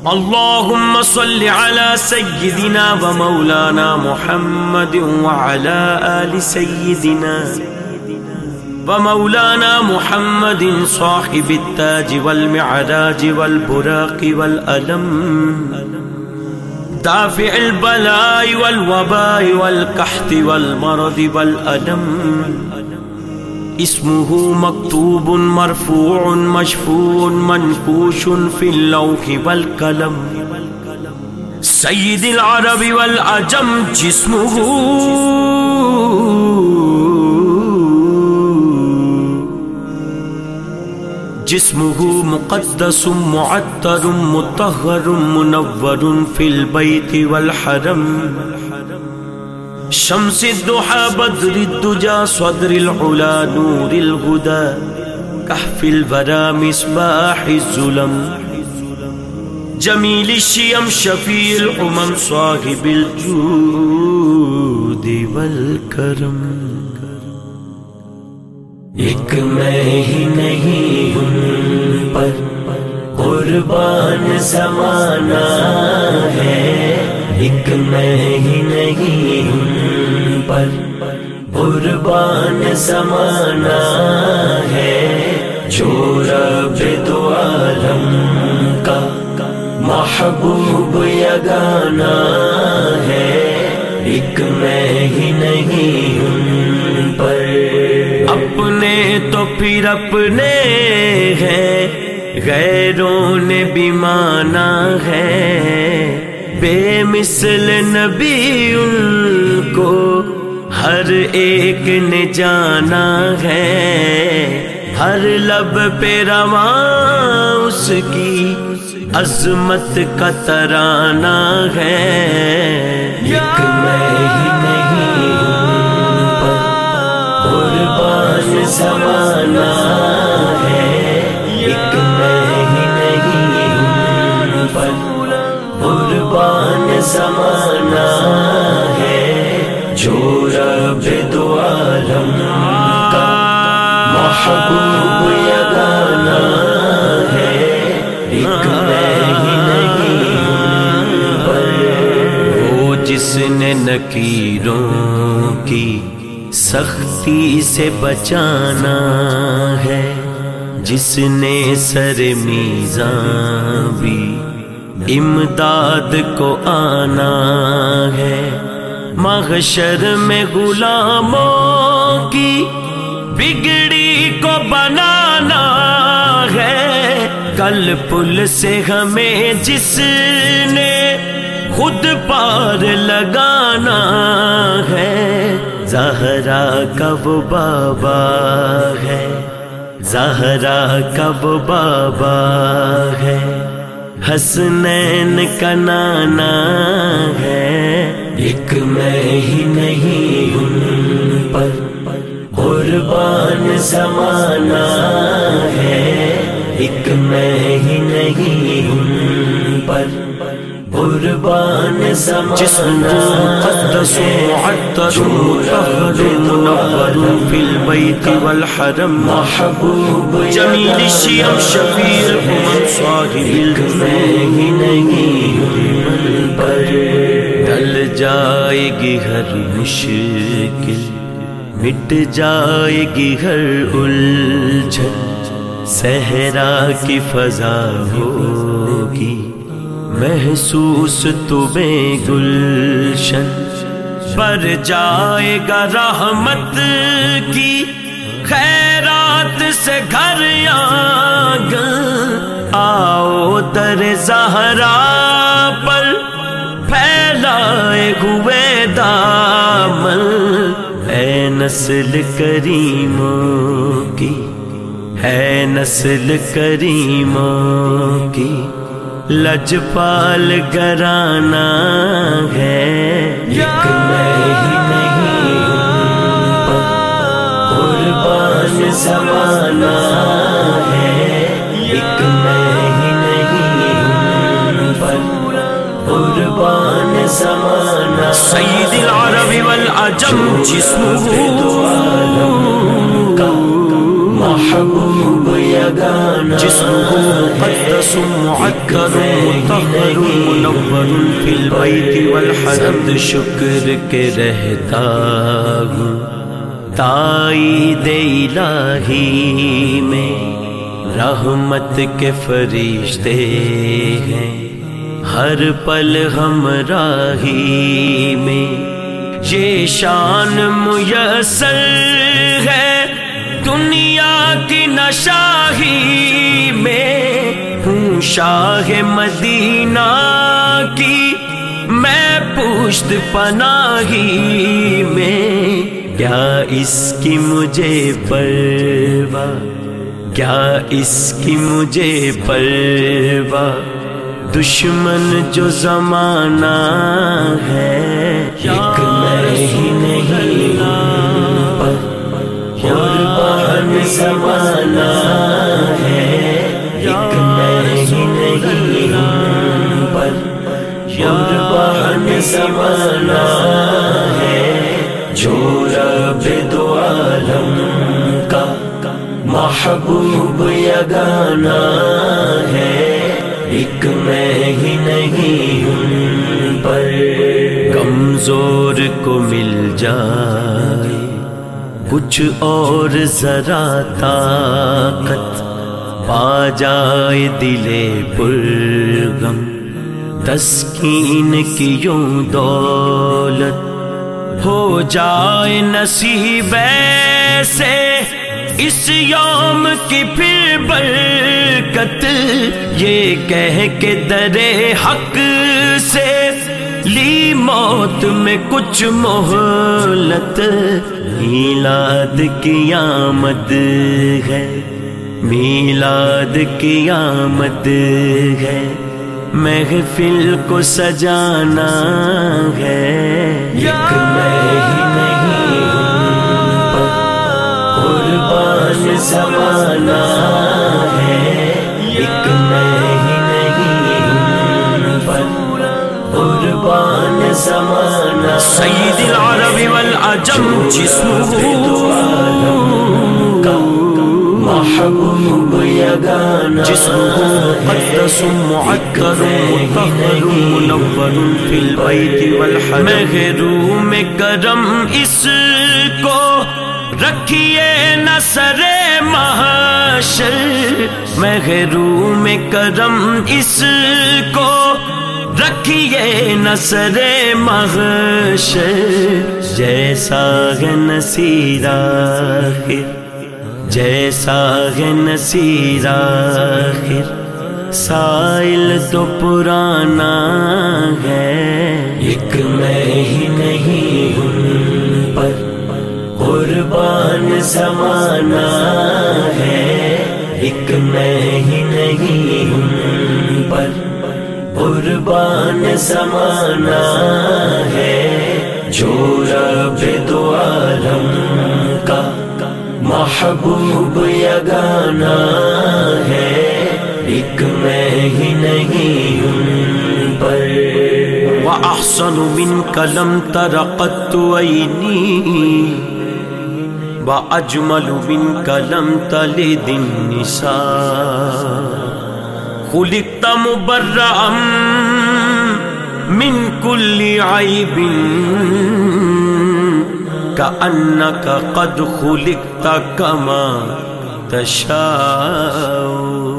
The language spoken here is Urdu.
اللهم صل على سيدنا ومولانا محمد وعلى آل سيدنا ومولانا محمد صاحب التاج والمعراج والبراق والألم دافع البلاء والوباء والقحط والمرض والألم اسمه مكتوب مرفوع مشفوع منقوش في اللوح والقلم سيد العرب والعجم جسمه مقدس معطر مطهر منور في البيت والحرم شمس الضحى بدر الدجى صدر العلا نور الهدى كهف الورى مصباح الظلم جميل الشيم شفيع الأمم صاحب الجود والكرم ایک میں ہی نہیں ان پر قربان زمانہ ہے ایک میں ہی نہیں ان پر قربان زمانہ ہے جو رب دو عالم کا محبوب یگانہ ہے ایک میں ہی نہیں ان پر اپنے تو پھر اپنے ہیں غیروں نے بھی مانا ہے بے مثل نبی ان کو ہر ایک نے جانا ہے ہر لب پہ رواں اس کی عظمت کا ترانہ ہے ایک میں ہی نہیں ان پر قربان زمانہ ہے ایک میں ہی نہیں ان پر قربان زمانہ ہے جو رب دو عالم کا محبوب یگانہ ہے ایک میں ہی نہیں ان پر وہ جس نے نکیروں کی سختی سے بچانا ہے جس نے سر میزان بھی امداد کو آنا ہے محشر میں غلاموں کی بگڑی کو بنانا ہے کل پل سے ہمیں جس نے خود پار لگانا ہے زہرا کا وہ بابا ہے زہرا کا وہ بابا ہے حسنین کا نانا ہے ایک میں ہی نہیں ان پر قربان زمانہ ہے ایک میں ہی نہیں ان پر قربان زمانہ جسمه مقدس معطر مطهر منور في البيت والحرم محبوب جمیل الشیم شفیع الامم صاحب نہیں پر ڈل جائے گی ہر مشکل مٹ جائے گی ہر الجھن صحرا کی فضا ہوگی محسوس تمہیں گلشن بر جائے گا رحمت کی خیرات سے گھر آنگن آؤ در زہرا پر پھیلائے ہوئے دامن اے نسل کریموں کی ہے نسل کریموں کی لجپال گرانا ہے ایک میں ہی نہیں ان پر قربان زمانہ ہے ایک میں ہی نہیں ان پر قربان زمانہ سید العرب والعجم جسمه محبوب یگانہ یگانہ جسمہ مقدس معطر مطہر منور فی البیت والحرم شکر کے رہتا ہوں تائید الہی میں رحمت کے فرشتے ہیں ہر پل ہمراہی میں یہ شان میسر ہے دنیا کی نہ شاہی میں ہوں شاہ مدینہ کی میں پشت پناہی میں کیا اس کی مجھے پرواہ کیا اس کی مجھے پرواہ دشمن جو زمانہ ہے ایک میں ہی نہیں پر قربان زمانہ ہے ایک میں ہی نہیں پر قربان زمانہ ہے جو رب دو عالم کا محبوب یگانہ ہے ایک میں ہی نہیں ہوں پر کمزور کو مل جائے کچھ اور ذرا طاقت پا جائے دل پرغم تسکین کی یوں دولت ہو جائے نصیب ایسے اس یوم کی پھر برکت یہ کہہ کے در حق سے لی موت میں کچھ مہلت میلاد کی آمد ہے میلاد کی آمد ہے محفل کو سجانا ہے ایک میں ہی نہیں پر قربان زمانہ ہے ایک میں ہی نہیں پر قربان زمانہ سید العرب والعجم جسمہ محبوب یگانہ جسمہ مقدس معطر مطہر منور فی البیت والحرم محروم کرم اس کو رکھیے نہ سر محشر محروم کرم اس کو رکھیے نہ سر محشر جیسا ہے نصیر آخر جیسا ہے نصیر آخر سائل تو پرانا ہے ایک میں ہی نہیں ہوں پر قربان زمانہ ہے ایک میں ہی نہیں ہوں پر قربان زمانہ ہے جو رب دو عالم کا محبوب یگانہ ہے ایک میں ہی نہیں ہوں پر وأحسن منك لم تر قط عيني وأجمل منك لم تلد النساء خلقت مبرأ من كل عيب كأنك قد خلقت كما تشاء